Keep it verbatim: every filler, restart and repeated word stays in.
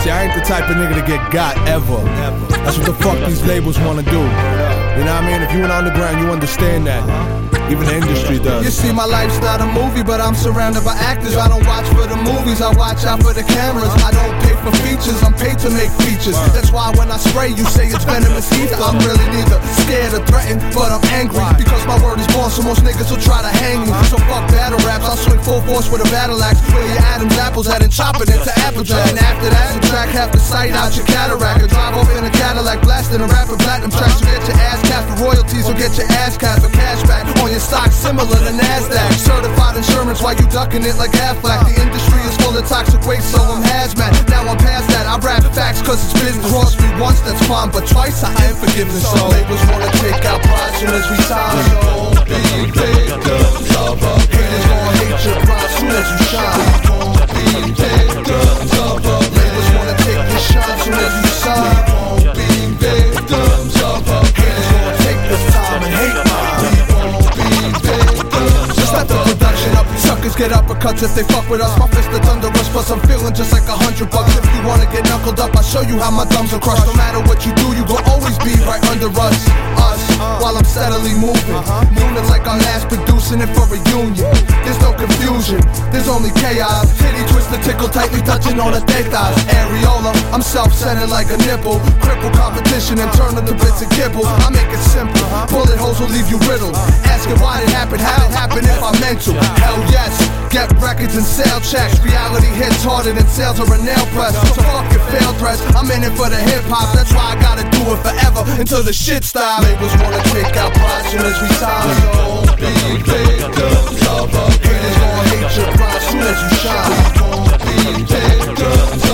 See, I ain't the type of nigga to get got ever. That's what the fuck these labels wanna do. You know what I mean? If you in underground, you understand that. Even the industry does. You see, my life's not a movie, but I'm surrounded by actors. I don't watch for the movies, I watch out for the cameras. I don't pay for features, I'm paid to make features. That's why when I spray, you say it's venomous ether. I'm really neither scared or threatened, but I'm angry because my word is born, so most niggas will try to hang me. So fuck battle raps, I'll swing full force with a battle axe. Where your Adam's apples at and chop it into Applejack. And after that, subtract half the sight out your cataract. And drive off in a Cadillac, blasting a rapper platinum tracks. You get your ass capped for royalties, or get your ass capped for cashback on your stock, similar to NASDAQ. Certified insurance while you ducking it like Aflac. The industry is full of toxic waste, so I'm hazmat. Now I'm past that, I rap facts cause it's business. Cross me once, that's fine, but twice I am forgiven. So labels wanna take out pride soon as we sign. Don't be victims of a haters gonna hate your pride soon as you shine. Don't be victims of a labels wanna take your shine soon as you sign. Don't be victims of a haters gonna take this time and hate mine. Let the production up, suckers get uppercuts if they fuck with us. My fist is under us, plus I'm feeling just like a hundred bucks. If you wanna get knuckled up, I'll show you how my thumbs are crushed. No matter what you do, you gon' always be right under us. Us, while I'm steadily moving, moving like I'm last producing it for a union. There's no confusion, there's only chaos. Titty twister, tickle tightly touching on the tetas. Areola, I'm self-centered like a nipple. Cripple competition and turn into bits and kibble. I make it simple, bullet holes will leave you riddled. Asking why it happened, how it happened if I'm mental. Hell yes, get records and sale checks. Reality hits harder than sales or a nail press. So fuck your failed threats, I'm in it for the hip hop. That's why I gotta do it forever until the shit stops. Labels wanna take out pride soon as we sign. Don't be victims of a haters gonna hate your pride soon as you shine. Don't be victims